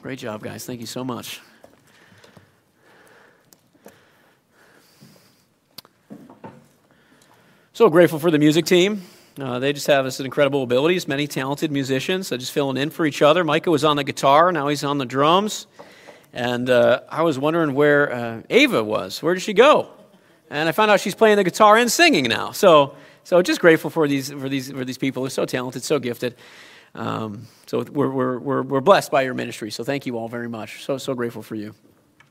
Great job, guys. Thank you so much. So grateful for the music team. They just have some incredible abilities, many talented musicians. They're just filling in for each other. Micah was on the guitar. Now he's on the drums. And I was wondering where Ava was. Where did she go? And I found out she's playing the guitar and singing now. So just grateful for these people. They're so talented, so gifted. So we're blessed by your ministry. So thank you all very much. So grateful for you.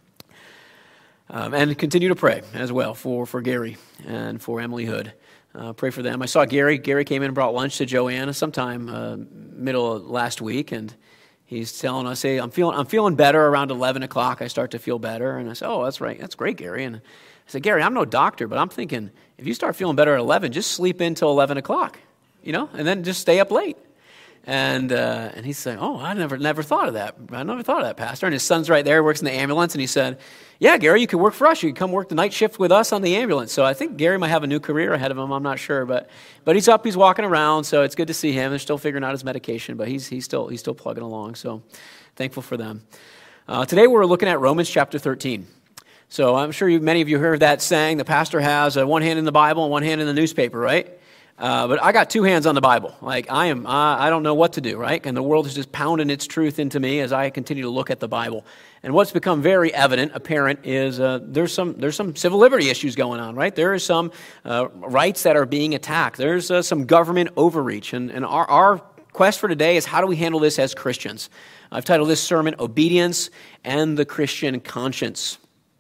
And continue to pray as well for Gary and for Emily Hood. Pray for them. I saw Gary. Gary came in and brought lunch to Joanna sometime middle of last week, and he's telling us, "Hey, I'm feeling better around 11 o'clock. I start to feel better." And I said, "Oh, that's right. That's great, Gary." And I said, "Gary, I'm no doctor, but I'm thinking if you start feeling better at 11, just sleep in till 11 o'clock, and then just stay up late." And he's saying, "Oh, I never thought of that. I never thought of that, Pastor." And his son's right there, works in the ambulance, and he said, "Yeah, Gary, you could work for us. You could come work the night shift with us on the ambulance." So I think Gary might have a new career ahead of him. I'm not sure, but he's up, he's walking around, so it's good to see him. They're still figuring out his medication, but he's still plugging along. So thankful for them. Today we're looking at Romans chapter 13. So I'm sure many of you heard that saying. The pastor has one hand in the Bible and one hand in the newspaper, right? But I got two hands on the Bible. Like I don't know what to do, right? And the world is just pounding its truth into me as I continue to look at the Bible. And what's become very apparent is there's some civil liberty issues going on, right? There is some rights that are being attacked. There's some government overreach. And our quest for today is how do we handle this as Christians? I've titled this sermon, Obedience and the Christian Conscience.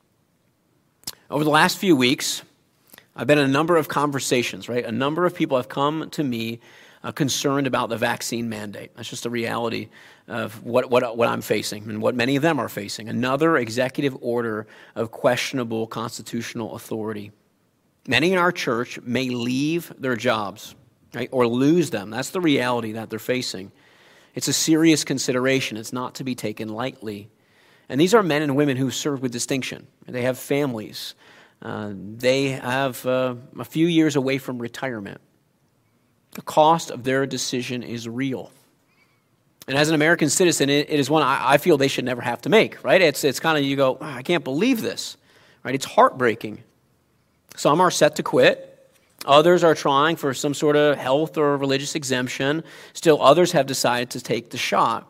Over the last few weeks, I've been in a number of conversations, right? A number of people have come to me concerned about the vaccine mandate. That's just a reality of what I'm facing and what many of them are facing. Another executive order of questionable constitutional authority. Many in our church may leave their jobs, right, or lose them. That's the reality that they're facing. It's a serious consideration. It's not to be taken lightly. And these are men and women who serve with distinction. They have families. They have a few years away from retirement. The cost of their decision is real. And as an American citizen, it is one I feel they should never have to make, right? It's kind of, you go, oh, I can't believe this, right? It's heartbreaking. Some are set to quit. Others are trying for some sort of health or religious exemption. Still, others have decided to take the shot.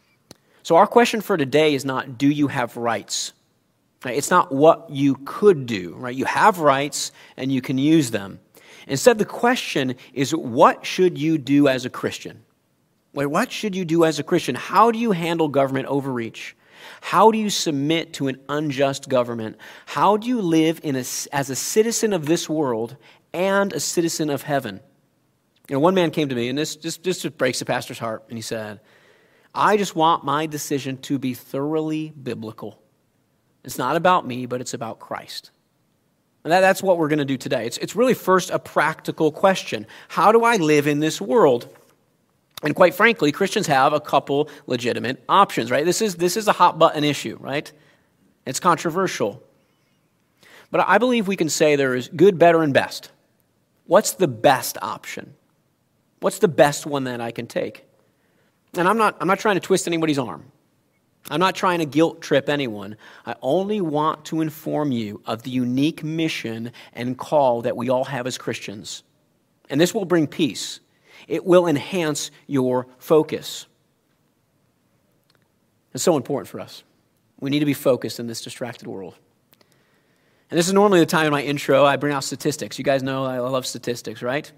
So our question for today is not, do you have rights? Right? It's not what you could do, right? You have rights and you can use them. Instead, the question is, what should you do as a Christian? Wait, what should you do as a Christian? How do you handle government overreach? How do you submit to an unjust government? How do you live as a citizen of this world and a citizen of heaven? One man came to me, and this just breaks the pastor's heart, and he said, I just want my decision to be thoroughly biblical. It's not about me, but it's about Christ. And that's what we're going to do today. It's really first a practical question. How do I live in this world? And quite frankly, Christians have a couple legitimate options, right? This is a hot button issue, right? It's controversial. But I believe we can say there is good, better, and best. What's the best option? What's the best one that I can take? And I'm not trying to twist anybody's arm. I'm not trying to guilt trip anyone. I only want to inform you of the unique mission and call that we all have as Christians. And this will bring peace. It will enhance your focus. It's so important for us. We need to be focused in this distracted world. And this is normally the time in my intro I bring out statistics. You guys know I love statistics, right?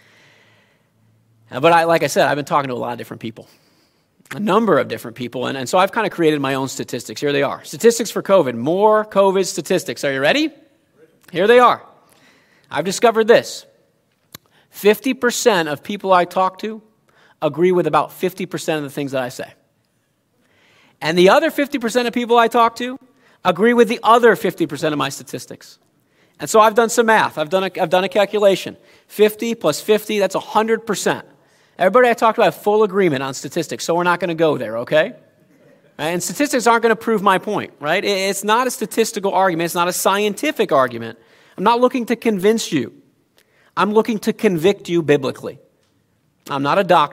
But like I said, I've been talking to a lot of different people. A number of different people, and so I've kind of created my own statistics. Here they are. Statistics for COVID. More COVID statistics. Are you ready? Here they are. I've discovered this. 50% of people I talk to agree with about 50% of the things that I say. And the other 50% of people I talk to agree with the other 50% of my statistics. And so I've done some math. I've done a calculation. 50 plus 50, that's 100%. Everybody I talked to have full agreement on statistics, so we're not going to go there, okay? And statistics aren't going to prove my point, right? It's not a statistical argument. It's not a scientific argument. I'm not looking to convince you. I'm looking to convict you biblically. I'm not a doctor.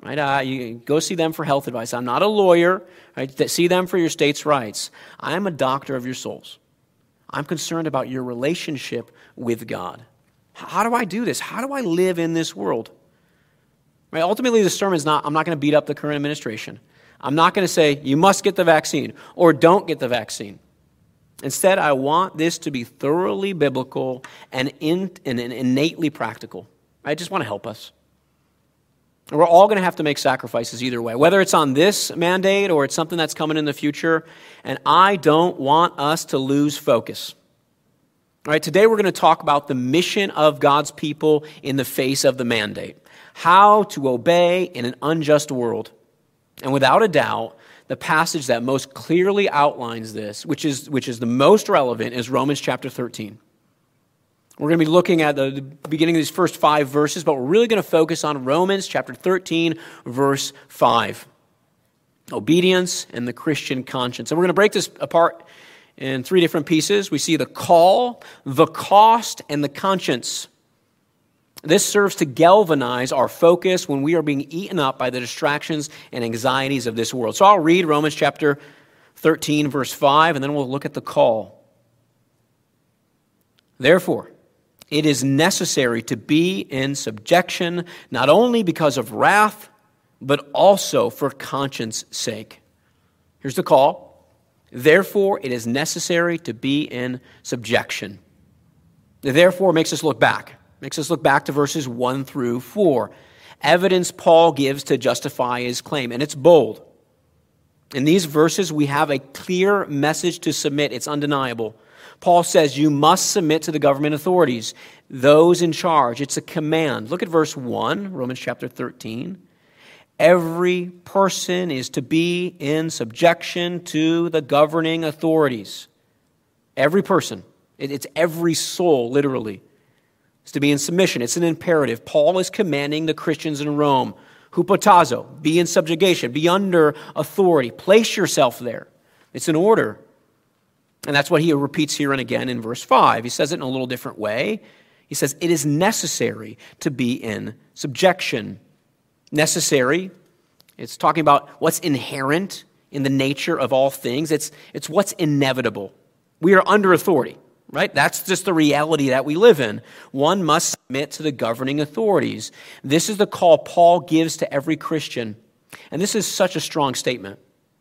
right? You go see them for health advice. I'm not a lawyer, right? See them for your state's rights. I am a doctor of your souls. I'm concerned about your relationship with God. How do I do this? How do I live in this world? Right? Ultimately, the sermon is not, I'm not going to beat up the current administration. I'm not going to say, you must get the vaccine or don't get the vaccine. Instead, I want this to be thoroughly biblical and innately practical. I just want to help us. And we're all going to have to make sacrifices either way, whether it's on this mandate or it's something that's coming in the future. And I don't want us to lose focus. All right, today we're going to talk about the mission of God's people in the face of the mandate. How to obey in an unjust world. And without a doubt, the passage that most clearly outlines this, which is the most relevant, is Romans chapter 13. We're going to be looking at the beginning of these first 5 verses, but we're really going to focus on Romans chapter 13, verse 5. Obedience and the Christian conscience. And we're going to break this apart in 3 different pieces. We see the call, the cost, and the conscience. This serves to galvanize our focus when we are being eaten up by the distractions and anxieties of this world. So I'll read Romans chapter 13, verse 5, and then we'll look at the call. Therefore, it is necessary to be in subjection, not only because of wrath, but also for conscience sake. Here's the call. Therefore, it is necessary to be in subjection. Therefore makes us look back. Makes us look back to verses 1 through 4. Evidence Paul gives to justify his claim, and it's bold. In these verses, we have a clear message to submit. It's undeniable. Paul says you must submit to the government authorities, those in charge. It's a command. Look at verse 1, Romans chapter 13. Every person is to be in subjection to the governing authorities. Every person. It's every soul, literally. It's to be in submission. It's an imperative. Paul is commanding the Christians in Rome, hupotazo, be in subjugation, be under authority. Place yourself there. It's an order. And that's what he repeats here and again in verse 5. He says it in a little different way. He says, it is necessary to be in subjection. Necessary, it's talking about what's inherent in the nature of all things. It's what's inevitable. We are under authority. Right? That's just the reality that we live in. One must submit to the governing authorities. This is the call Paul gives to every Christian. And this is such a strong statement.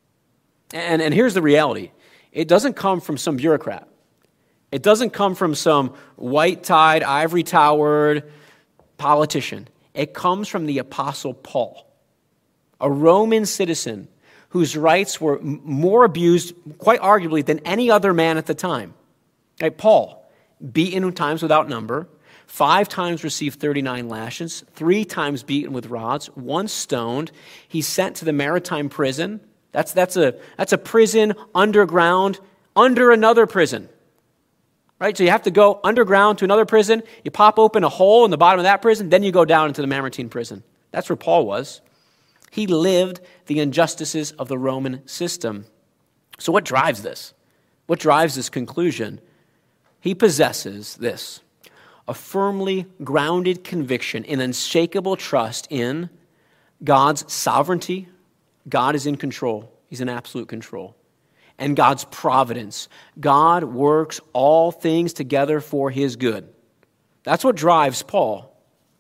And here's the reality. It doesn't come from some bureaucrat. It doesn't come from some white-tied, ivory-towered politician. It comes from the Apostle Paul, a Roman citizen whose rights were more abused, quite arguably, than any other man at the time. Right, Paul, beaten times without number, 5 times received 39 lashes, 3 times beaten with rods, once stoned. He's sent to the maritime prison. That's a prison underground under another prison. Right? So you have to go underground to another prison. You pop open a hole in the bottom of that prison, then you go down into the maritime prison. That's where Paul was. He lived the injustices of the Roman system. So what drives this? What drives this conclusion? He possesses this, a firmly grounded conviction in unshakable trust in God's sovereignty. God is in control. He's in absolute control. And God's providence. God works all things together for his good. That's what drives Paul.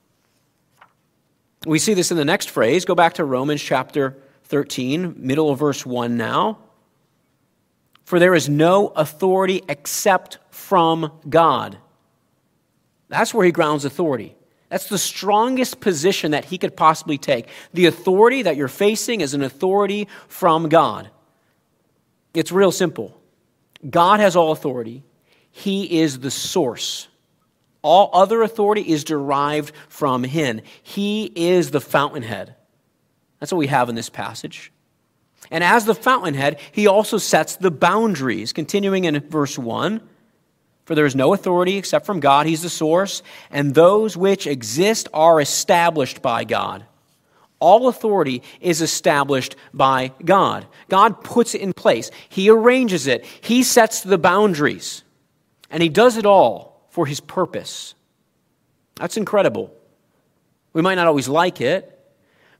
We see this in the next phrase. Go back to Romans chapter 13, middle of verse 1 now. For there is no authority except from God. That's where he grounds authority. That's the strongest position that he could possibly take. The authority that you're facing is an authority from God. It's real simple. God has all authority. He is the source. All other authority is derived from him. He is the fountainhead. That's what we have in this passage. And as the fountainhead, he also sets the boundaries. Continuing in verse 1, for there is no authority except from God. He's the source. And those which exist are established by God. All authority is established by God. God puts it in place. He arranges it. He sets the boundaries. And he does it all for his purpose. That's incredible. We might not always like it,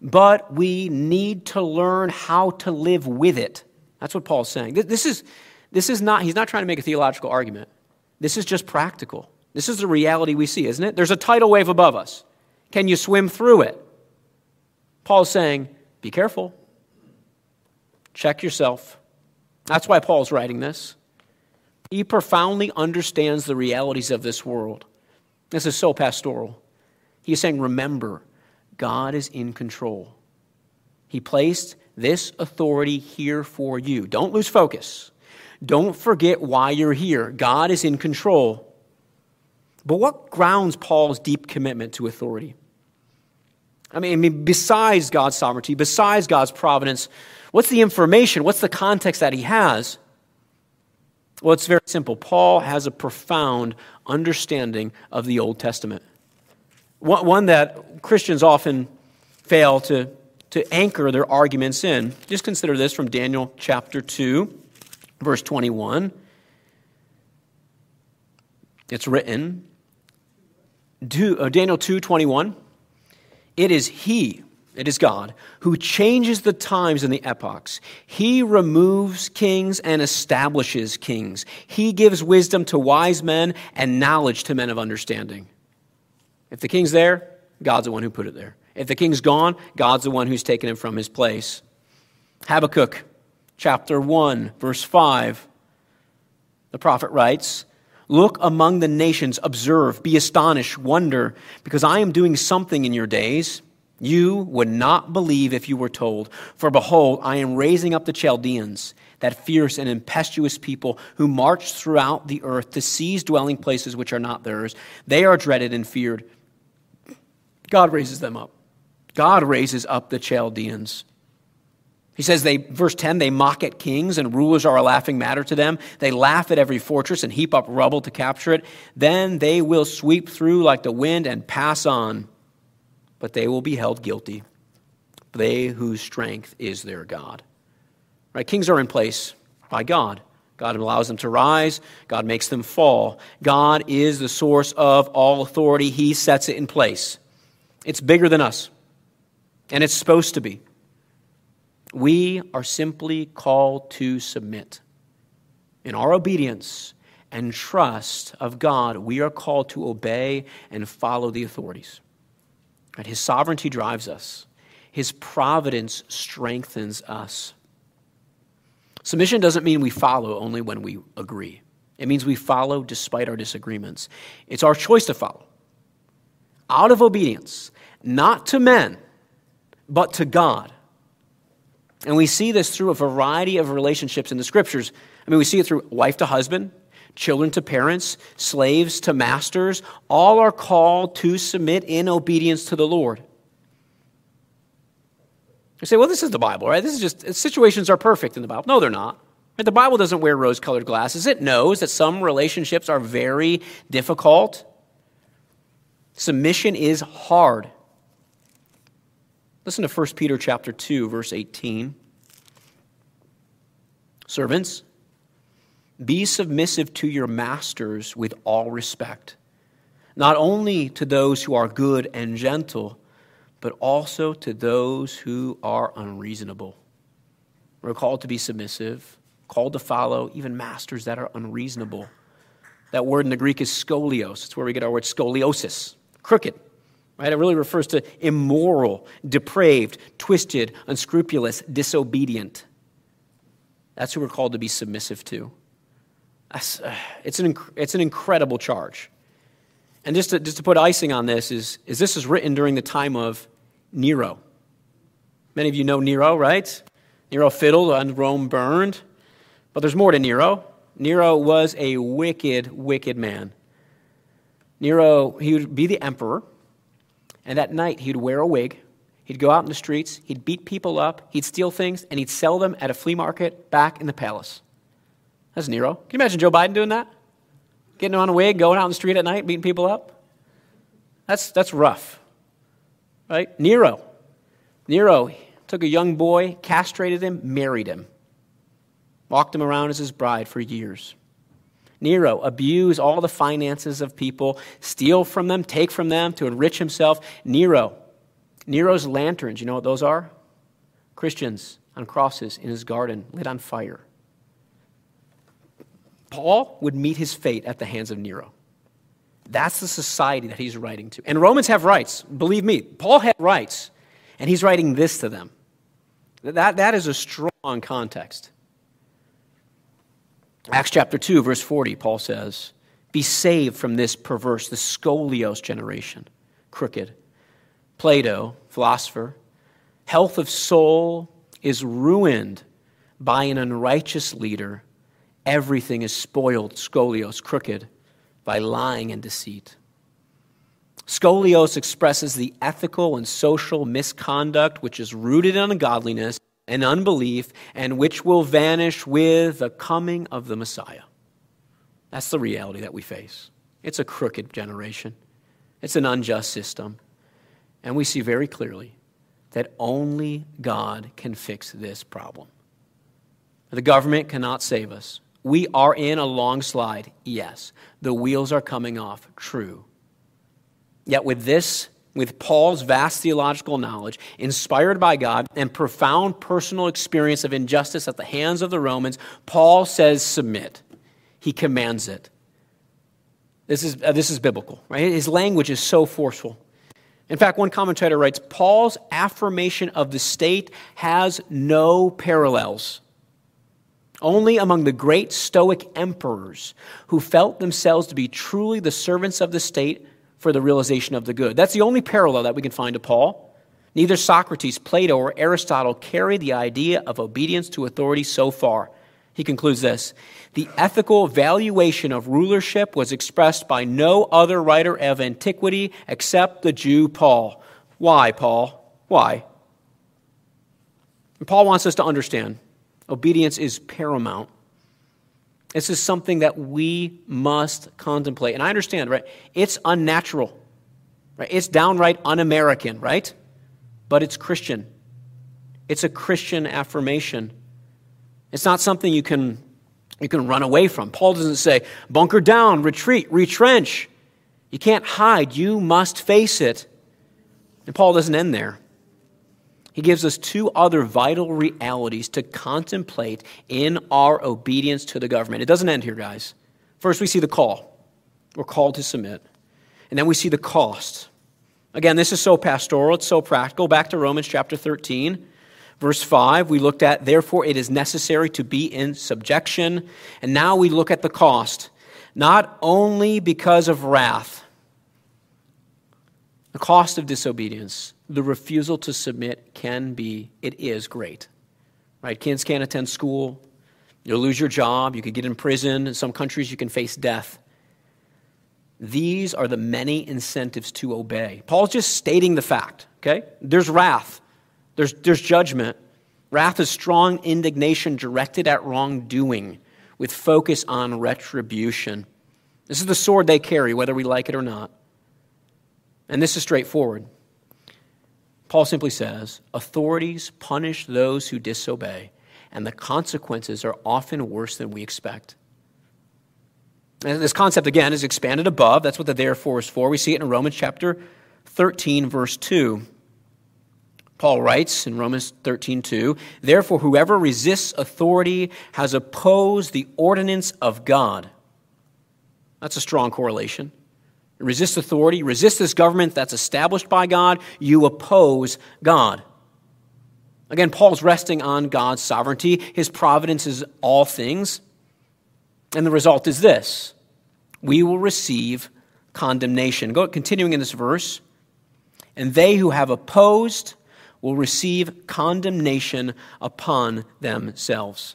but we need to learn how to live with it. That's what Paul's saying. This is not, he's not trying to make a theological argument. This is just practical. This is the reality we see, isn't it? There's a tidal wave above us. Can you swim through it? Paul's saying, be careful. Check yourself. That's why Paul's writing this. He profoundly understands the realities of this world. This is so pastoral. He's saying, remember, God is in control. He placed this authority here for you. Don't lose focus. Don't forget why you're here. God is in control. But what grounds Paul's deep commitment to authority? I mean, besides God's sovereignty, besides God's providence, what's the information? What's the context that he has? Well, it's very simple. Paul has a profound understanding of the Old Testament. One that Christians often fail to anchor their arguments in. Just consider this from Daniel chapter 2, verse 21. It's written, Daniel 2:21. It is God, who changes the times and the epochs. He removes kings and establishes kings. He gives wisdom to wise men and knowledge to men of understanding. If the king's there, God's the one who put it there. If the king's gone, God's the one who's taken him from his place. Habakkuk chapter 1, verse 5. The prophet writes, look among the nations, observe, be astonished, wonder, because I am doing something in your days. You would not believe if you were told. For behold, I am raising up the Chaldeans, that fierce and impetuous people who march throughout the earth to seize dwelling places which are not theirs. They are dreaded and feared. God raises them up. God raises up the Chaldeans. He says, verse 10, they mock at kings and rulers are a laughing matter to them. They laugh at every fortress and heap up rubble to capture it. Then they will sweep through like the wind and pass on. But they will be held guilty, they whose strength is their God. Right? Kings are in place by God. God allows them to rise. God makes them fall. God is the source of all authority. He sets it in place. It's bigger than us, and it's supposed to be. We are simply called to submit. In our obedience and trust of God, we are called to obey and follow the authorities. Right? His sovereignty drives us. His providence strengthens us. Submission doesn't mean we follow only when we agree. It means we follow despite our disagreements. It's our choice to follow. Out of obedience, not to men, but to God. And we see this through a variety of relationships in the Scriptures. I mean, we see it through wife to husband, children to parents, slaves to masters. All are called to submit in obedience to the Lord. You say, well, this is the Bible, right? This is just, situations are perfect in the Bible. No, they're not. The Bible doesn't wear rose-colored glasses. It knows that some relationships are very difficult. Submission is hard. Listen to 1 Peter chapter 2, verse 18. Servants, be submissive to your masters with all respect, not only to those who are good and gentle, but also to those who are unreasonable. We're called to be submissive, called to follow even masters that are unreasonable. That word in the Greek is skolios. It's where we get our word scoliosis, crooked. Right? It really refers to immoral, depraved, twisted, unscrupulous, disobedient. That's who we're called to be submissive to. It's an incredible charge. And just to put icing on this is this is written during the time of Nero. Many of you know Nero, right? Nero fiddled and Rome burned. But there's more to Nero. Nero was a wicked, wicked man. Nero, he would be the emperor. And at night, he'd wear a wig, he'd go out in the streets, he'd beat people up, he'd steal things, and he'd sell them at a flea market back in the palace. That's Nero. Can you imagine Joe Biden doing that? Getting on a wig, going out in the street at night, beating people up? That's rough, right? Nero took a young boy, castrated him, married him, walked him around as his bride for years. Nero abused all the finances of people, steal from them, take from them to enrich himself. Nero Nero's lanterns, you know what those are? Christians on crosses in his garden, lit on fire. Paul would meet his fate at the hands of Nero. That's the society that he's writing to. And Romans have rights. Believe me, Paul had rights. And he's writing this to them. That is a strong context. Acts chapter 2, verse 40, Paul says, be saved from this perverse, the scolios generation, crooked. Plato, philosopher, health of soul is ruined by an unrighteous leader. Everything is spoiled, scolios, crooked, by lying and deceit. Scolios expresses the ethical and social misconduct which is rooted in ungodliness and unbelief and which will vanish with the coming of the Messiah. That's the reality that we face. It's a crooked generation. It's an unjust system. And we see very clearly that only God can fix this problem. The government cannot save us. We are in a long slide, yes. The wheels are coming off, true. Yet with Paul's vast theological knowledge, inspired by God, and profound personal experience of injustice at the hands of the Romans, Paul says submit. He commands it. This is biblical, right? His language is so forceful. In fact, one commentator writes, Paul's affirmation of the state has no parallels. Only among the great Stoic emperors who felt themselves to be truly the servants of the state for the realization of the good. That's the only parallel that we can find to Paul. Neither Socrates, Plato, or Aristotle carry the idea of obedience to authority so far. He concludes this, the ethical valuation of rulership was expressed by no other writer of antiquity except the Jew Paul. Why, Paul? Why? And Paul wants us to understand obedience is paramount. This is something that we must contemplate. And I understand, right? It's unnatural. Right? It's downright un-American, right? But it's Christian. It's a Christian affirmation. It's not something you can run away from. Paul doesn't say, bunker down, retreat, retrench. You can't hide. You must face it. And Paul doesn't end there. He gives us two other vital realities to contemplate in our obedience to the government. It doesn't end here, guys. First, we see the call. We're called to submit. And then we see the cost. Again, this is so pastoral. It's so practical. Back to Romans chapter 13, verse 5. We looked at, therefore, it is necessary to be in subjection. And now we look at the cost. Not only because of wrath, the cost of disobedience, the refusal to submit it is great. Right? Kids can't attend school. You'll lose your job. You could get in prison. In some countries, you can face death. These are the many incentives to obey. Paul's just stating the fact, okay? There's wrath. There's judgment. Wrath is strong indignation directed at wrongdoing with focus on retribution. This is the sword they carry, whether we like it or not. And this is straightforward. Paul simply says, authorities punish those who disobey, and the consequences are often worse than we expect. And this concept, again, is expanded above. That's what the therefore is for. We see it in Romans chapter 13, verse 2. Paul writes in Romans 13:2, therefore whoever resists authority has opposed the ordinance of God. That's a strong correlation. Resist authority, resist this government that's established by God, you oppose God. Again, Paul's resting on God's sovereignty. His providence is all things. And the result is this. We will receive condemnation. Continuing in this verse. And they who have opposed will receive condemnation upon themselves.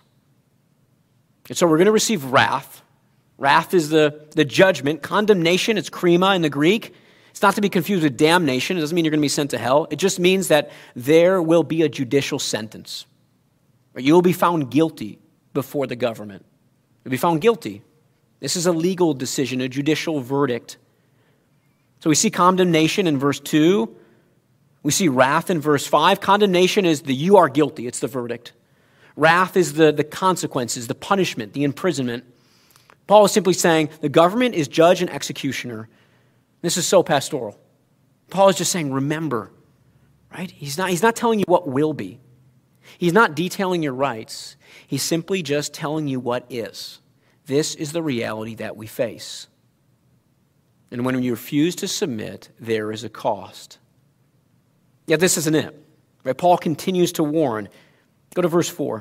And so we're going to receive wrath. Wrath is the judgment. Condemnation, it's krima in the Greek. It's not to be confused with damnation. It doesn't mean you're going to be sent to hell. It just means that there will be a judicial sentence. You will be found guilty before the government. You'll be found guilty. This is a legal decision, a judicial verdict. So we see condemnation in verse 2. We see wrath in verse 5. Condemnation is you are guilty. It's the verdict. Wrath is the consequences, the punishment, the imprisonment. Paul is simply saying the government is judge and executioner. This is so pastoral. Paul is just saying, remember, right? He's not telling you what will be. He's not detailing your rights. He's simply just telling you what is. This is the reality that we face. And when you refuse to submit, there is a cost. Yet this isn't it. Right? Paul continues to warn. Go to verse 4. It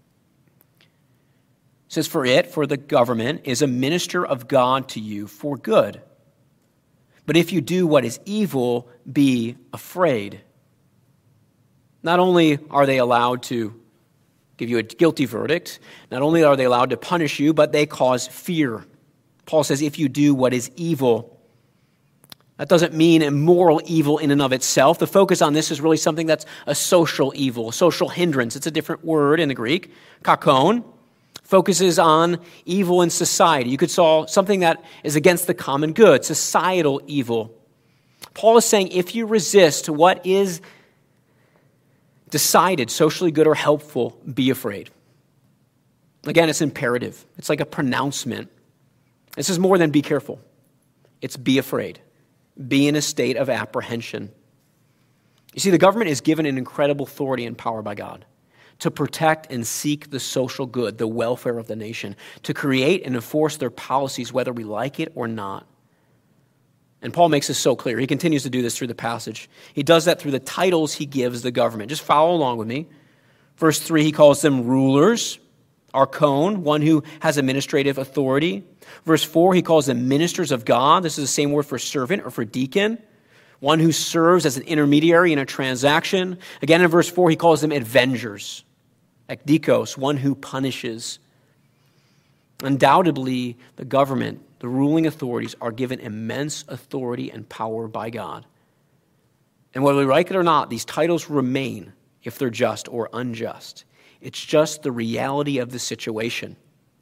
says, for the government, is a minister of God to you for good. But if you do what is evil, be afraid. Not only are they allowed to give you a guilty verdict, not only are they allowed to punish you, but they cause fear. Paul says, if you do what is evil. That doesn't mean immoral evil in and of itself. The focus on this is really something that's a social evil, a social hindrance. It's a different word in the Greek. Kakon focuses on evil in society. You could saw something that is against the common good, societal evil. Paul is saying if you resist what is decided socially good or helpful, be afraid. Again, it's imperative. It's like a pronouncement. This is more than be careful. It's be afraid. Be in a state of apprehension. You see, the government is given an incredible authority and power by God to protect and seek the social good, the welfare of the nation, to create and enforce their policies whether we like it or not. And Paul makes this so clear. He continues to do this through the passage. He does that through the titles he gives the government. Just follow along with me. Verse 3, he calls them rulers, archon, one who has administrative authority. Verse 4, he calls them ministers of God. This is the same word for servant or for deacon, one who serves as an intermediary in a transaction. Again, in verse 4, he calls them avengers, ekdikos, one who punishes. Undoubtedly, the government, the ruling authorities, are given immense authority and power by God. And whether we like it or not, these titles remain if they're just or unjust. It's just the reality of the situation.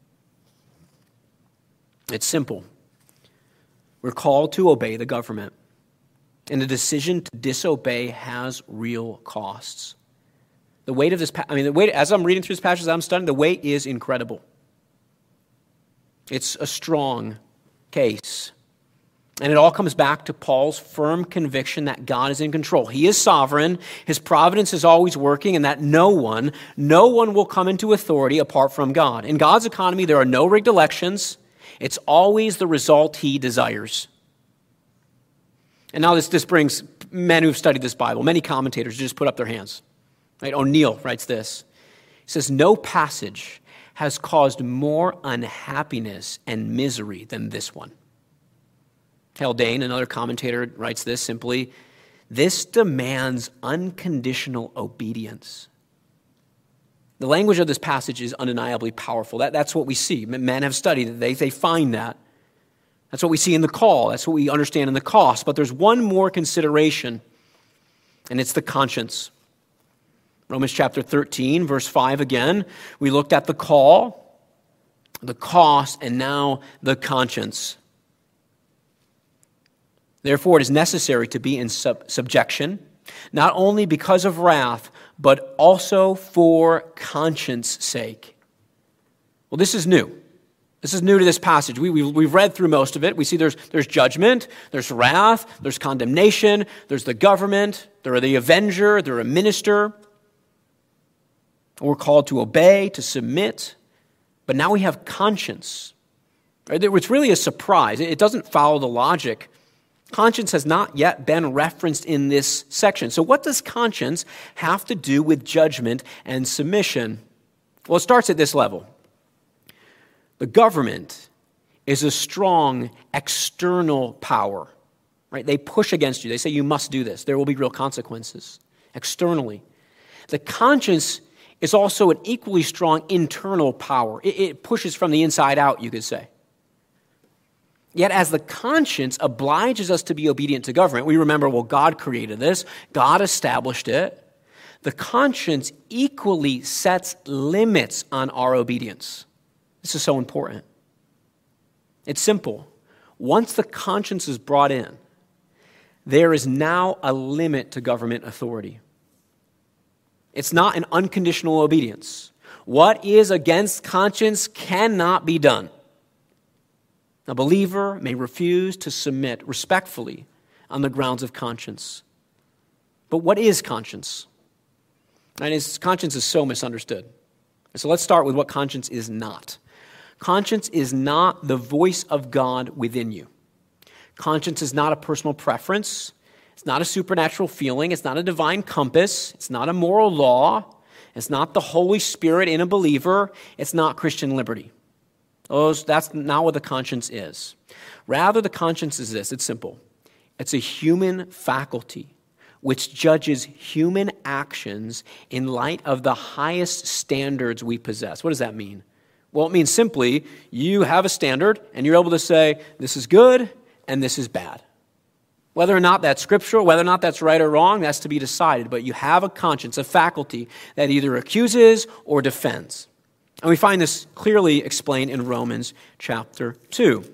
It's simple. We're called to obey the government. And the decision to disobey has real costs. The weight of this, as I'm reading through this passage, as I'm studying, the weight is incredible. It's a strong case. And it all comes back to Paul's firm conviction that God is in control. He is sovereign, his providence is always working, and that no one will come into authority apart from God. In God's economy, there are no rigged elections. It's always the result he desires. And now this brings men who've studied this Bible, many commentators just put up their hands. Right? O'Neill writes this. He says, no passage has caused more unhappiness and misery than this one. Haldane, another commentator, writes this simply, this demands unconditional obedience. The language of this passage is undeniably powerful. That's what we see. Men have studied it. They find that. That's what we see in the call. That's what we understand in the cost. But there's one more consideration, and it's the conscience. Romans chapter 13, verse 5 again. We looked at the call, the cost, and now the conscience. Therefore, it is necessary to be in subjection, not only because of wrath, but also for conscience sake. Well, this is new. This is new to this passage. We've read through most of it. We see there's judgment, there's wrath, there's condemnation, there's the government, there are the avenger, there are a minister. We're called to obey, to submit. But now we have conscience. It's really a surprise. It doesn't follow the logic. Conscience has not yet been referenced in this section. So what does conscience have to do with judgment and submission? Well, it starts at this level. The government is a strong external power, right? They push against you. They say you must do this. There will be real consequences externally. The conscience is also an equally strong internal power. It pushes from the inside out, you could say. Yet as the conscience obliges us to be obedient to government, we remember, well, God created this. God established it. The conscience equally sets limits on our obedience. This is so important. It's simple. Once the conscience is brought in, there is now a limit to government authority. It's not an unconditional obedience. What is against conscience cannot be done. A believer may refuse to submit respectfully on the grounds of conscience. But what is conscience? And conscience is so misunderstood. So let's start with what conscience is not. Conscience is not the voice of God within you. Conscience is not a personal preference. It's not a supernatural feeling. It's not a divine compass. It's not a moral law. It's not the Holy Spirit in a believer. It's not Christian liberty. That's not what the conscience is. Rather, the conscience is this. It's simple. It's a human faculty which judges human actions in light of the highest standards we possess. What does that mean? Well, it means simply you have a standard and you're able to say this is good and this is bad. Whether or not that's scriptural, whether or not that's right or wrong, that's to be decided. But you have a conscience, a faculty that either accuses or defends. And we find this clearly explained in Romans chapter 2.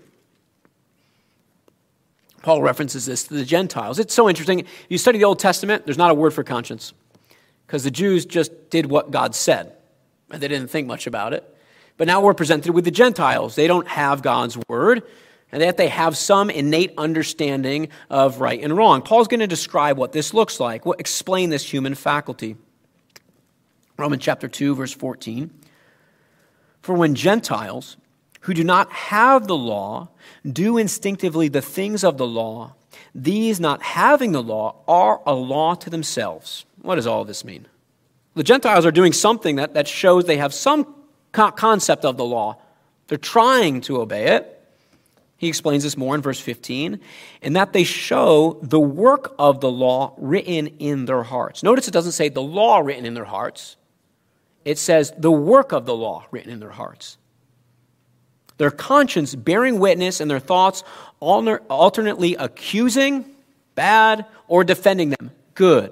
Paul references this to the Gentiles. It's so interesting. You study the Old Testament, there's not a word for conscience because the Jews just did what God said, and they didn't think much about it. But now we're presented with the Gentiles. They don't have God's word, and yet they have some innate understanding of right and wrong. Paul's going to describe what this looks like, explain this human faculty. Romans chapter 2, verse 14. For when Gentiles who do not have the law do instinctively the things of the law, these not having the law are a law to themselves. What does all this mean? The Gentiles are doing something that shows they have some concept of the law. They're trying to obey it. He explains this more in verse 15, in that they show the work of the law written in their hearts. Notice it doesn't say the law written in their hearts. It says the work of the law written in their hearts. Their conscience bearing witness and their thoughts alternately accusing, bad, or defending them, good.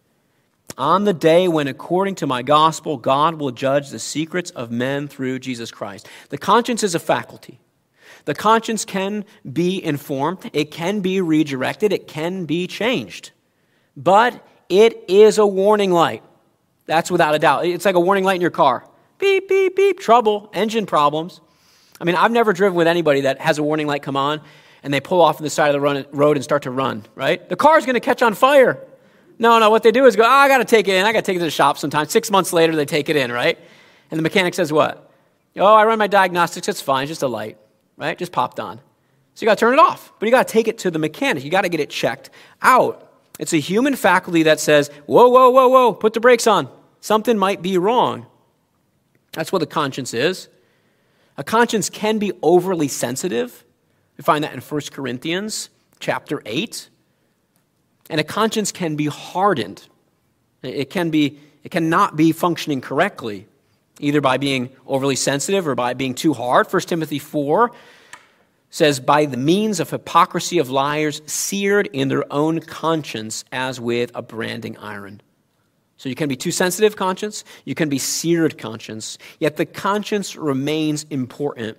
On the day when, according to my gospel, God will judge the secrets of men through Jesus Christ. The conscience is a faculty. The conscience can be informed. It can be redirected. It can be changed. But it is a warning light. That's without a doubt. It's like a warning light in your car. Beep, beep, beep, trouble, engine problems. I mean, I've never driven with anybody that has a warning light come on and they pull off on the side of the road and start to run, right? The car's going to catch on fire. No, what they do is go, I got to take it in. I got to take it to the shop sometimes. 6 months later, they take it in, right? And the mechanic says what? I run my diagnostics. It's fine. It's just a light, right? Just popped on. So you got to turn it off. But you got to take it to the mechanic. You got to get it checked out. It's a human faculty that says, whoa, put the brakes on. Something might be wrong. That's what the conscience is. A conscience can be overly sensitive. We find that in 1 Corinthians chapter 8. And a conscience can be hardened. It cannot be functioning correctly, either by being overly sensitive or by being too hard. 1 Timothy 4 says, by the means of hypocrisy of liars, seared in their own conscience as with a branding iron. So you can be too sensitive, conscience. You can be seared, conscience. Yet the conscience remains important.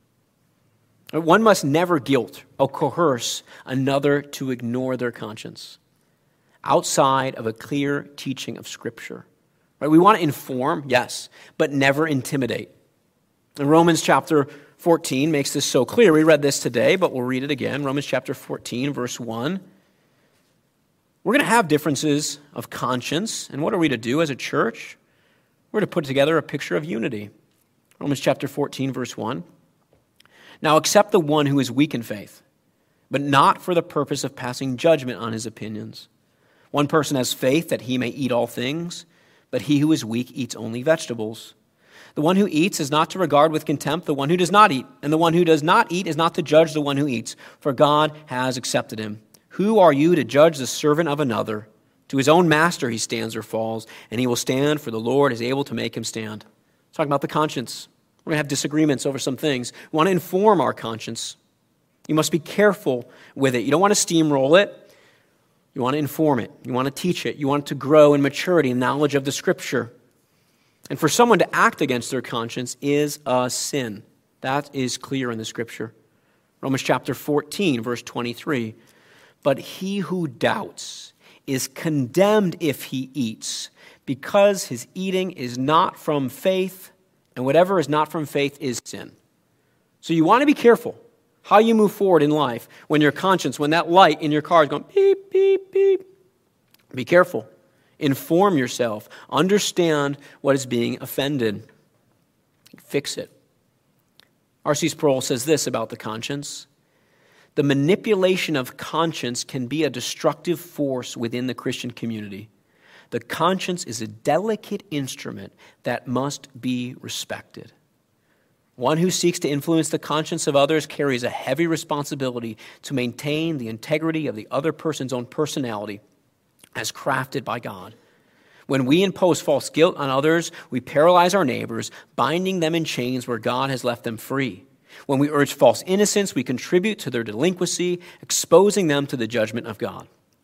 One must never guilt or coerce another to ignore their conscience outside of a clear teaching of Scripture. Right? We want to inform, yes, but never intimidate. And Romans chapter 14 makes this so clear. We read this today, but we'll read it again. Romans chapter 14, verse 1. We're going to have differences of conscience. And what are we to do as a church? We're to put together a picture of unity. Romans chapter 14, verse 1. Now accept the one who is weak in faith, but not for the purpose of passing judgment on his opinions. One person has faith that he may eat all things, but he who is weak eats only vegetables. The one who eats is not to regard with contempt the one who does not eat, and the one who does not eat is not to judge the one who eats, for God has accepted him. Who are you to judge the servant of another? To his own master he stands or falls, and he will stand, for the Lord is able to make him stand. Let's talk about the conscience. We're going to have disagreements over some things. We want to inform our conscience. You must be careful with it. You don't want to steamroll it. You want to inform it. You want to teach it. You want it to grow in maturity and knowledge of the Scripture. And for someone to act against their conscience is a sin. That is clear in the Scripture. Romans chapter 14, verse 23. But he who doubts is condemned if he eats, because his eating is not from faith, and whatever is not from faith is sin. So you want to be careful how you move forward in life when your conscience, when that light in your car is going beep, beep, beep. Be careful. Inform yourself. Understand what is being offended. Fix it. R.C. Sproul says this about the conscience. The manipulation of conscience can be a destructive force within the Christian community. The conscience is a delicate instrument that must be respected. One who seeks to influence the conscience of others carries a heavy responsibility to maintain the integrity of the other person's own personality as crafted by God. When we impose false guilt on others, we paralyze our neighbors, binding them in chains where God has left them free. When we urge false innocence, we contribute to their delinquency, exposing them to the judgment of God.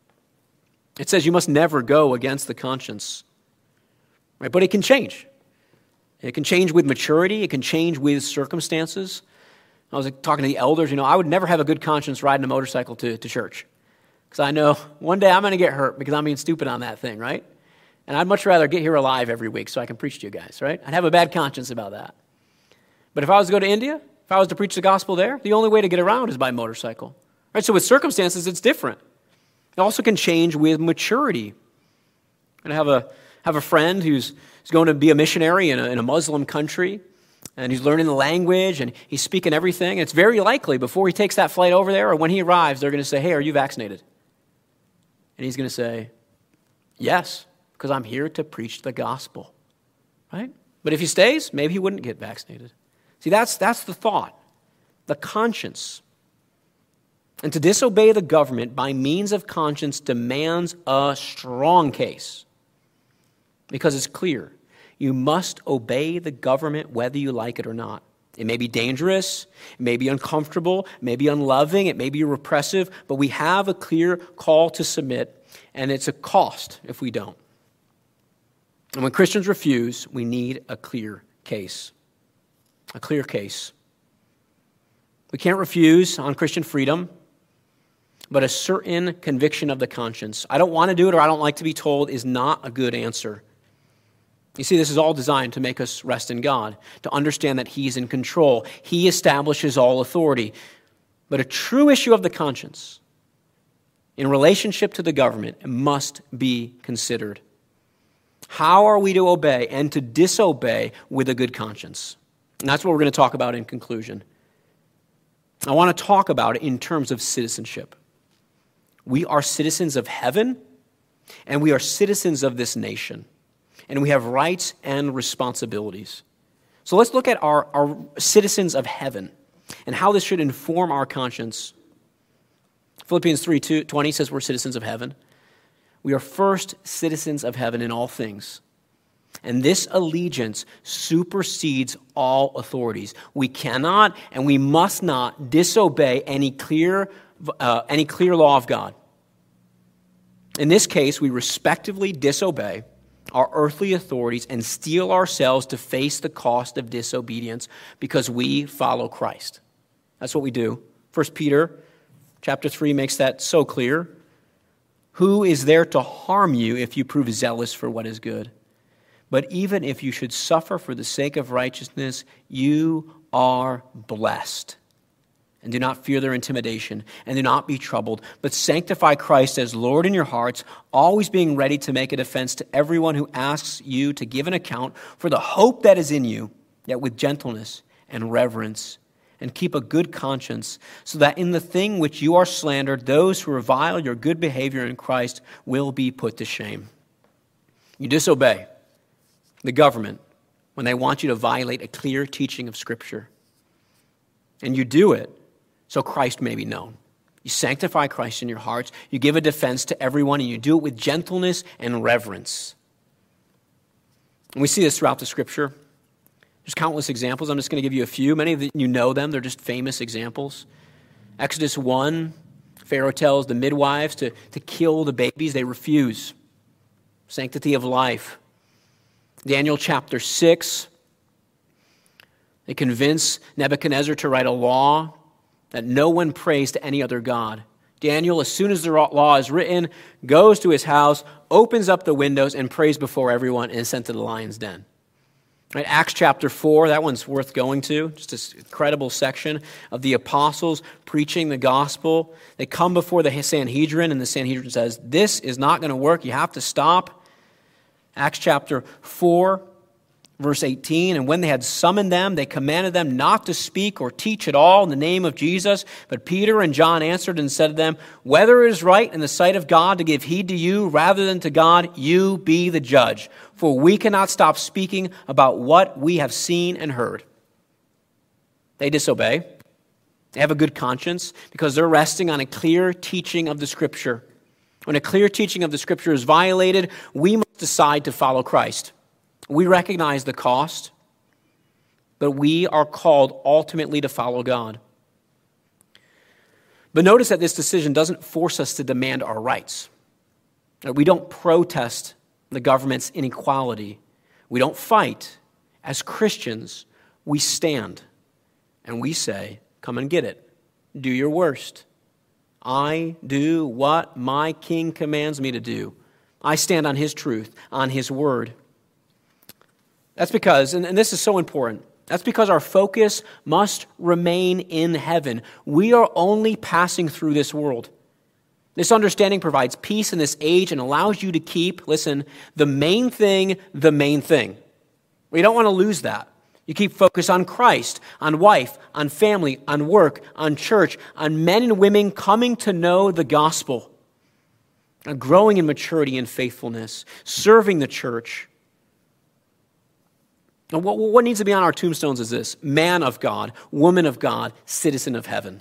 It says you must never go against the conscience, right? But it can change. It can change with maturity. It can change with circumstances. I was talking to the elders, I would never have a good conscience riding a motorcycle to church. Because I know one day I'm going to get hurt because I'm being stupid on that thing, right? And I'd much rather get here alive every week so I can preach to you guys, right? I'd have a bad conscience about that. But if I was to go to India, if I was to preach the gospel there, the only way to get around is by motorcycle. Right? So with circumstances, it's different. It also can change with maturity. And I have a friend who's going to be a missionary in a Muslim country, and he's learning the language, and he's speaking everything. And it's very likely before he takes that flight over there or when he arrives, they're going to say, hey, are you vaccinated? And he's going to say, yes, because I'm here to preach the gospel. Right? But if he stays, maybe he wouldn't get vaccinated. See, that's the thought, the conscience. And to disobey the government by means of conscience demands a strong case. Because it's clear, you must obey the government whether you like it or not. It may be dangerous, it may be uncomfortable, it may be unloving, it may be repressive, but we have a clear call to submit, and it's a cost if we don't. And when Christians refuse, we need a clear case. A clear case. We can't refuse on Christian freedom, but a certain conviction of the conscience. I don't want to do it or I don't like to be told is not a good answer. You see, this is all designed to make us rest in God, to understand that He's in control. He establishes all authority. But a true issue of the conscience in relationship to the government must be considered. How are we to obey and to disobey with a good conscience? And that's what we're going to talk about in conclusion. I want to talk about it in terms of citizenship. We are citizens of heaven, and we are citizens of this nation. And we have rights and responsibilities. So let's look at our citizens of heaven and how this should inform our conscience. Philippians 3:20 says we're citizens of heaven. We are first citizens of heaven in all things. And this allegiance supersedes all authorities. We cannot and we must not disobey any clear law of God. In this case, we respectively disobey our earthly authorities and steel ourselves to face the cost of disobedience because we follow Christ. That's what we do. 1 Peter chapter 3 makes that so clear. Who is there to harm you if you prove zealous for what is good? But even if you should suffer for the sake of righteousness, you are blessed. And do not fear their intimidation, and do not be troubled, but sanctify Christ as Lord in your hearts, always being ready to make a defense to everyone who asks you to give an account for the hope that is in you, yet with gentleness and reverence, and keep a good conscience, so that in the thing which you are slandered, those who revile your good behavior in Christ will be put to shame. You disobey the government when they want you to violate a clear teaching of Scripture. And you do it so Christ may be known. You sanctify Christ in your hearts. You give a defense to everyone, and you do it with gentleness and reverence. And we see this throughout the Scripture. There's countless examples. I'm just going to give you a few. Many of you know them. They're just famous examples. Exodus 1, Pharaoh tells the midwives to kill the babies. They refuse. Sanctity of life. Daniel chapter 6, they convince Nebuchadnezzar to write a law that no one prays to any other god. Daniel, as soon as the law is written, goes to his house, opens up the windows, and prays before everyone, and is sent to the lion's den. Right, Acts chapter 4, that one's worth going to. Just this incredible section of the apostles preaching the gospel. They come before the Sanhedrin, and the Sanhedrin says, this is not going to work. You have to stop. Acts chapter 4, verse 18, and when they had summoned them, they commanded them not to speak or teach at all in the name of Jesus. But Peter and John answered and said to them, whether it is right in the sight of God to give heed to you rather than to God, you be the judge. For we cannot stop speaking about what we have seen and heard. They disobey. They have a good conscience because they're resting on a clear teaching of the Scripture. When a clear teaching of the Scripture is violated, we must decide to follow Christ. We recognize the cost, but we are called ultimately to follow God. But notice that this decision doesn't force us to demand our rights. We don't protest the government's inequality. We don't fight. As Christians, we stand and we say, come and get it. Do your worst. I do what my King commands me to do. I stand on his truth, on his word. That's because, and this is so important, that's because our focus must remain in heaven. We are only passing through this world. This understanding provides peace in this age and allows you to keep, listen, the main thing, the main thing. We don't want to lose that. You keep focus on Christ, on wife, on family, on work, on church, on men and women coming to know the gospel, and growing in maturity and faithfulness, serving the church. And what needs to be on our tombstones is this: man of God, woman of God, citizen of heaven.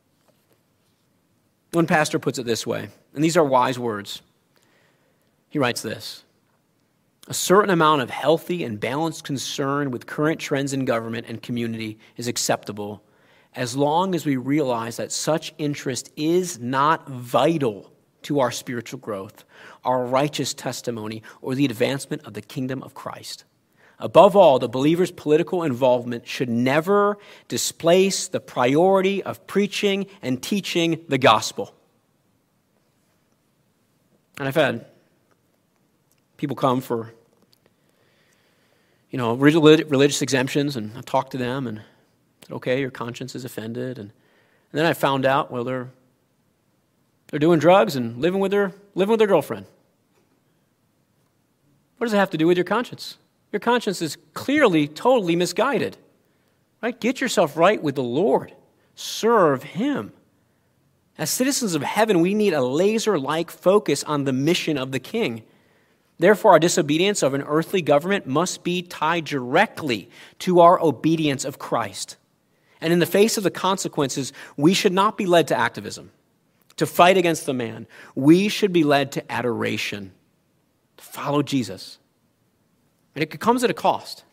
One pastor puts it this way, and these are wise words. He writes this: a certain amount of healthy and balanced concern with current trends in government and community is acceptable as long as we realize that such interest is not vital to our spiritual growth, our righteous testimony, or the advancement of the kingdom of Christ. Above all, the believer's political involvement should never displace the priority of preaching and teaching the gospel. And I've had people come for, religious exemptions, and I talked to them and said, okay, your conscience is offended. And then I found out, well, they're doing drugs and living with their girlfriend. What does it have to do with your conscience? Your conscience is clearly, totally misguided. Right? Get yourself right with the Lord. Serve him. As citizens of heaven, we need a laser-like focus on the mission of the King. Therefore, our disobedience of an earthly government must be tied directly to our obedience of Christ. And in the face of the consequences, we should not be led to activism, to fight against the man. We should be led to adoration, to follow Jesus. And it comes at a cost.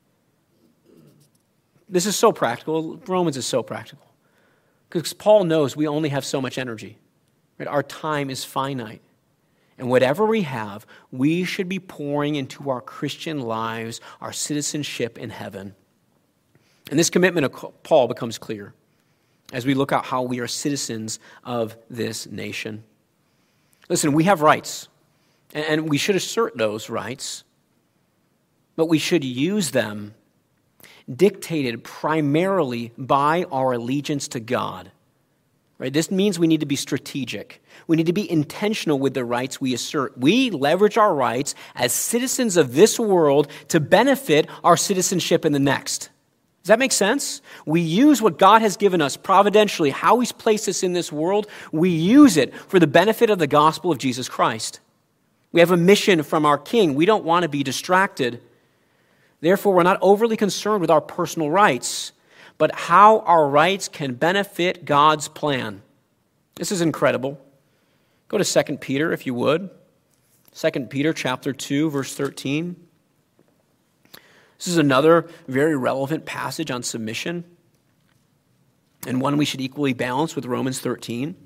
This is so practical. Romans is so practical. Because Paul knows we only have so much energy. Right? Our time is finite. And whatever we have, we should be pouring into our Christian lives, our citizenship in heaven. And this commitment of Paul becomes clear as we look at how we are citizens of this nation. Listen, we have rights, and we should assert those rights, but we should use them dictated primarily by our allegiance to God. Right? This means we need to be strategic. We need to be intentional with the rights we assert. We leverage our rights as citizens of this world to benefit our citizenship in the next. Does that make sense? We use what God has given us providentially, how he's placed us in this world. We use it for the benefit of the gospel of Jesus Christ. We have a mission from our King. We don't want to be distracted. Therefore, we're not overly concerned with our personal rights, but how our rights can benefit God's plan. This is incredible. Go to 2 Peter, if you would. 2 Peter chapter 2, verse 13. This is another very relevant passage on submission, and one we should equally balance with Romans 13.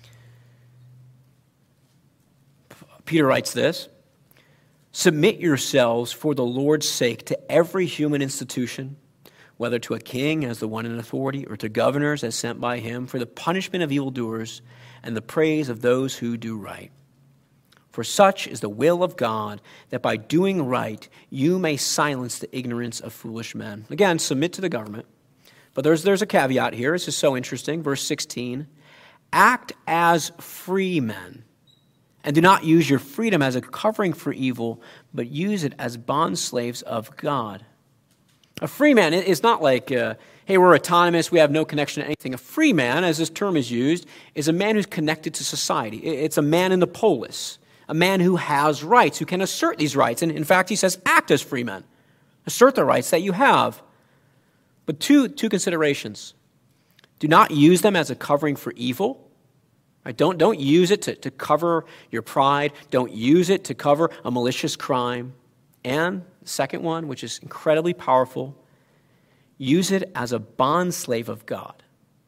Peter writes this: submit yourselves for the Lord's sake to every human institution, whether to a king as the one in authority, or to governors as sent by him, for the punishment of evildoers and the praise of those who do right. For such is the will of God, that by doing right you may silence the ignorance of foolish men. Again, submit to the government. But there's a caveat here. This is so interesting. Verse 16, act as free men, and do not use your freedom as a covering for evil, but use it as bondslaves of God. A free man is not like, hey, we're autonomous, we have no connection to anything. A free man, as this term is used, is a man who's connected to society. It's a man in the polis, a man who has rights, who can assert these rights. And in fact, he says, act as free men. Assert the rights that you have. But two considerations. Do not use them as a covering for evil. Right? Don't use it to cover your pride. Don't use it to cover a malicious crime. And the second one, which is incredibly powerful, use it as a bondslave of God.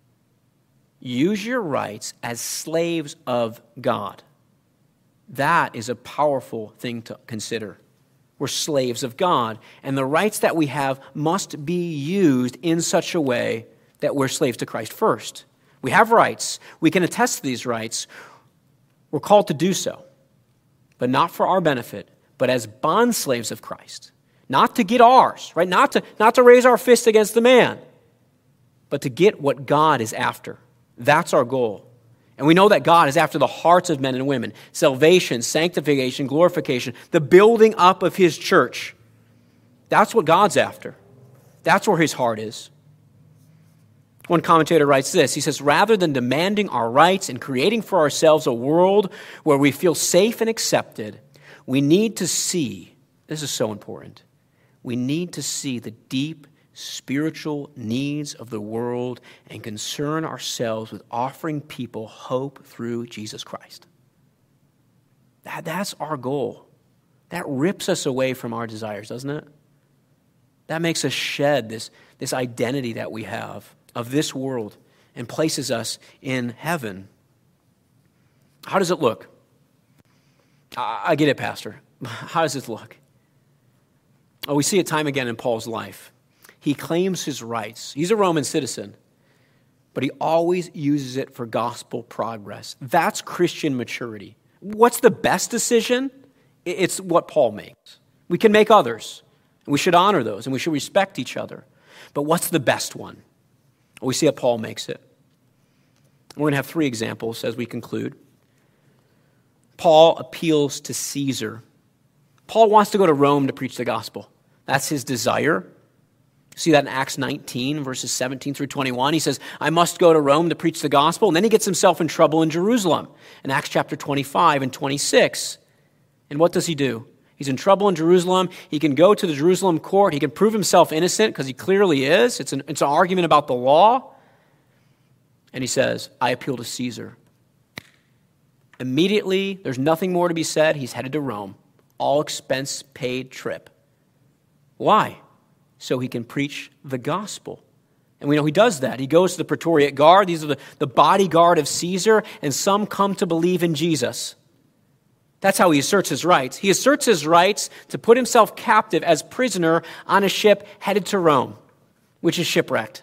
Use your rights as slaves of God. That is a powerful thing to consider. We're slaves of God, and the rights that we have must be used in such a way that we're slaves to Christ first. We have rights. We can attest to these rights. We're called to do so, but not for our benefit, but as bondslaves of Christ. Not to get ours, right? Not to raise our fist against the man, but to get what God is after. That's our goal. And we know that God is after the hearts of men and women. Salvation, sanctification, glorification, the building up of His church. That's what God's after. That's where His heart is. One commentator writes this. He says, rather than demanding our rights and creating for ourselves a world where we feel safe and accepted, we need to see, this is so important, we need to see the deep spiritual needs of the world and concern ourselves with offering people hope through Jesus Christ. That's our goal. That rips us away from our desires, doesn't it? That makes us shed this identity that we have of this world and places us in heaven. How does it look? I get it, Pastor. How does it look? Oh, we see it time again in Paul's life. He claims his rights. He's a Roman citizen, but he always uses it for gospel progress. That's Christian maturity. What's the best decision? It's what Paul makes. We can make others, and we should honor those, and we should respect each other. But what's the best one? Well, we see how Paul makes it. We're going to have 3 examples as we conclude. Paul appeals to Caesar. Paul wants to go to Rome to preach the gospel. That's his desire. See that in Acts 19, verses 17 through 21. He says, I must go to Rome to preach the gospel. And then he gets himself in trouble in Jerusalem in Acts chapter 25 and 26. And what does he do? He's in trouble in Jerusalem. He can go to the Jerusalem court. He can prove himself innocent because he clearly is. It's an argument about the law. And he says, I appeal to Caesar. Immediately, there's nothing more to be said. He's headed to Rome. All expense paid trip. Why? So he can preach the gospel. And we know he does that. He goes to the Praetorian Guard. These are the bodyguard of Caesar, and some come to believe in Jesus. That's how he asserts his rights. He asserts his rights to put himself captive as prisoner on a ship headed to Rome, which is shipwrecked.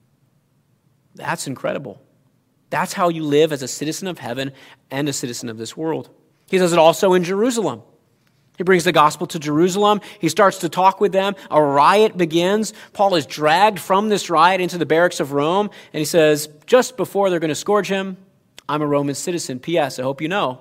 That's incredible. That's how you live as a citizen of heaven and a citizen of this world. He does it also in Jerusalem. He brings the gospel to Jerusalem. He starts to talk with them. A riot begins. Paul is dragged from this riot into the barracks of Rome. And he says, just before they're going to scourge him, I'm a Roman citizen. P.S. I hope you know.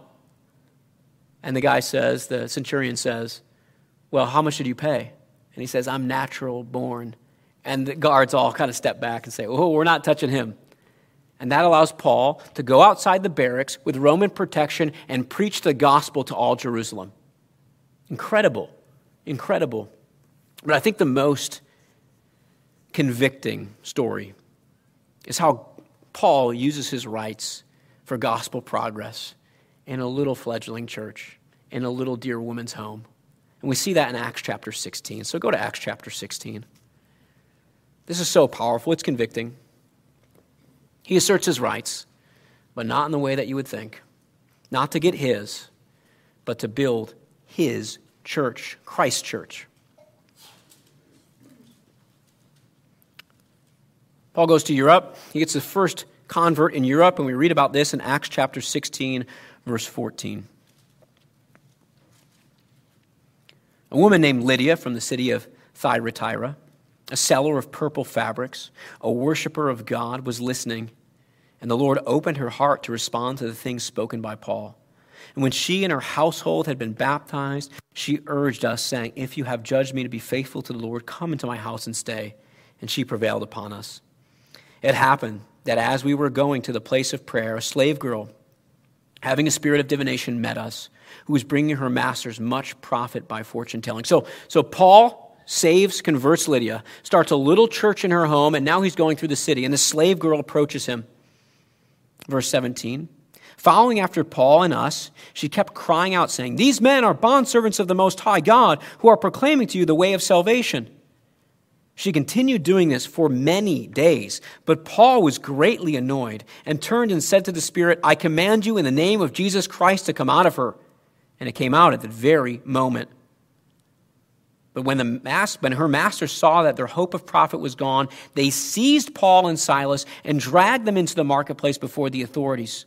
And the guy says, the centurion says, well, how much did you pay? And he says, I'm natural born. And the guards all kind of step back and say, oh, we're not touching him. And that allows Paul to go outside the barracks with Roman protection and preach the gospel to all Jerusalem. Incredible, incredible. But I think the most convicting story is how Paul uses his rights for gospel progress in a little fledgling church, in a little dear woman's home. And we see that in Acts chapter 16. So go to Acts chapter 16. This is so powerful. It's convicting. He asserts his rights, but not in the way that you would think. Not to get his, but to build his church, Christ's church. Paul goes to Europe. He gets the first convert in Europe, and we read about this in Acts chapter 16, verse 14. A woman named Lydia from the city of Thyatira, a seller of purple fabrics, a worshiper of God, was listening, and the Lord opened her heart to respond to the things spoken by Paul. And when she and her household had been baptized, she urged us, saying, "If you have judged me to be faithful to the Lord, come into my house and stay." And she prevailed upon us. It happened that as we were going to the place of prayer, a slave girl, having a spirit of divination, met us, who was bringing her masters much profit by fortune telling. So Paul saves, converts Lydia, starts a little church in her home, and now he's going through the city, and the slave girl approaches him. Verse 17, following after Paul and us, she kept crying out, saying, "These men are bondservants of the Most High God, who are proclaiming to you the way of salvation." She continued doing this for many days, but Paul was greatly annoyed and turned and said to the Spirit, "I command you in the name of Jesus Christ to come out of her." And it came out at that very moment. But when her masters saw that their hope of profit was gone, they seized Paul and Silas and dragged them into the marketplace before the authorities.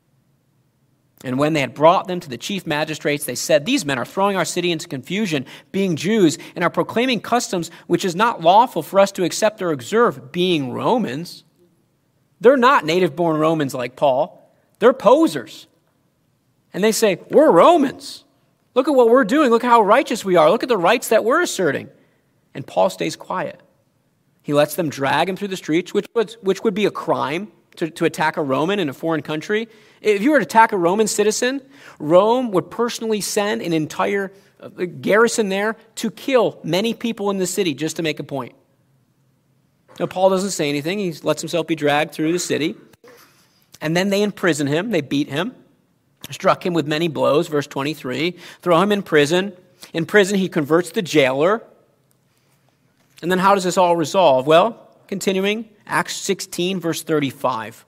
And when they had brought them to the chief magistrates, they said, "These men are throwing our city into confusion, being Jews, and are proclaiming customs which is not lawful for us to accept or observe, being Romans." They're not native-born Romans like Paul. They're posers. And they say, "We're Romans. Look at what we're doing. Look how righteous we are. Look at the rights that we're asserting." And Paul stays quiet. He lets them drag him through the streets, which would be a crime to attack a Roman in a foreign country. If you were to attack a Roman citizen, Rome would personally send an entire garrison there to kill many people in the city just to make a point. Now, Paul doesn't say anything. He lets himself be dragged through the city. And then they imprison him. They beat him, struck him with many blows, verse 23, throw him in prison. In prison, he converts the jailer. And then how does this all resolve? Well, continuing, Acts 16, verse 35.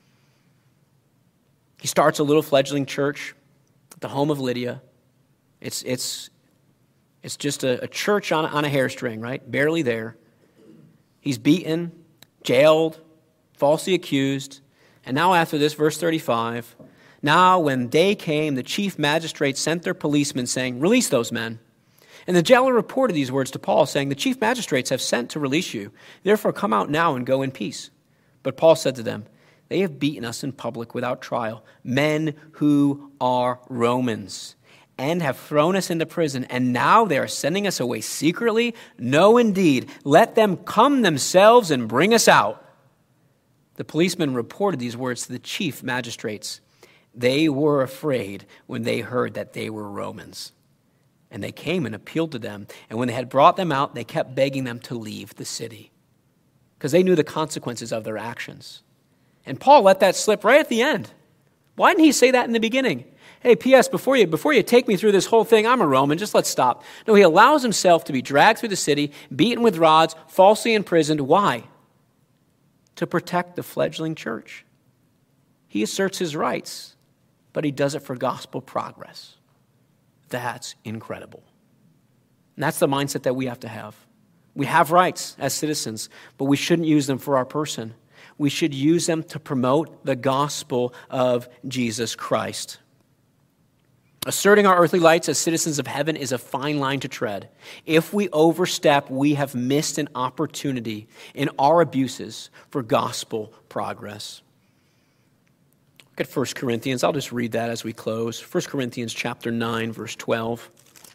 He starts a little fledgling church at the home of Lydia. It's just a church on a hairstring, right? Barely there. He's beaten, jailed, falsely accused. And now after this, verse 35, now when day came, the chief magistrates sent their policemen saying, "Release those men." And the jailer reported these words to Paul, saying, "The chief magistrates have sent to release you. Therefore come out now and go in peace." But Paul said to them, "They have beaten us in public without trial, men who are Romans, and have thrown us into prison, and now they are sending us away secretly? No, indeed. Let them come themselves and bring us out." The policemen reported these words to the chief magistrates. They were afraid when they heard that they were Romans. And they came and appealed to them. And when they had brought them out, they kept begging them to leave the city, because they knew the consequences of their actions. And Paul let that slip right at the end. Why didn't he say that in the beginning? Hey, P.S., before you take me through this whole thing, I'm a Roman, just let's stop. No, he allows himself to be dragged through the city, beaten with rods, falsely imprisoned. Why? To protect the fledgling church. He asserts his rights, but he does it for gospel progress. That's incredible. And that's the mindset that we have to have. We have rights as citizens, but we shouldn't use them for our person. We should use them to promote the gospel of Jesus Christ. Asserting our earthly rights as citizens of heaven is a fine line to tread. If we overstep, we have missed an opportunity in our abuses for gospel progress. Look at 1 Corinthians. I'll just read that as we close. 1 Corinthians chapter 9, verse 12.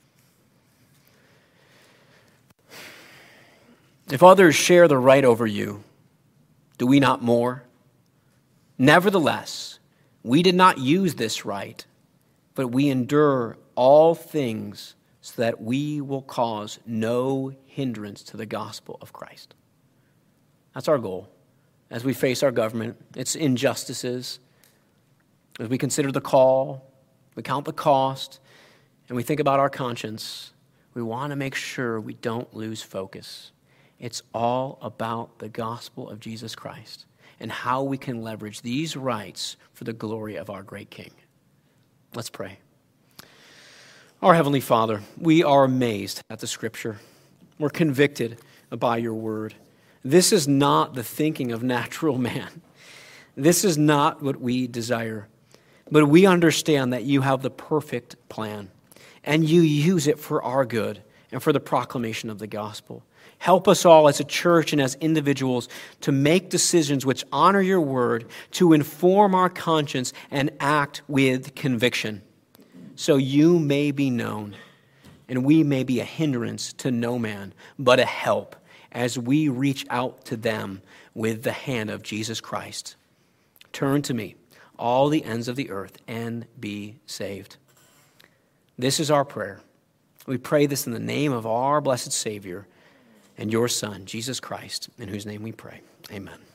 If others share the right over you, do we not more? Nevertheless, we did not use this right, but we endure all things so that we will cause no hindrance to the gospel of Christ. That's our goal as we face our government, its injustices, as we consider the call, we count the cost, and we think about our conscience. We want to make sure we don't lose focus. It's all about the gospel of Jesus Christ and how we can leverage these rights for the glory of our great King. Let's pray. Our Heavenly Father, we are amazed at the Scripture. We're convicted by your word. This is not the thinking of natural man. This is not what we desire. But we understand that you have the perfect plan, and you use it for our good and for the proclamation of the gospel. Help us all as a church and as individuals to make decisions which honor your word, to inform our conscience and act with conviction, so you may be known and we may be a hindrance to no man, but a help as we reach out to them with the hand of Jesus Christ. Turn to me, all the ends of the earth, and be saved. This is our prayer. We pray this in the name of our blessed Savior and your Son, Jesus Christ, in whose name we pray. Amen.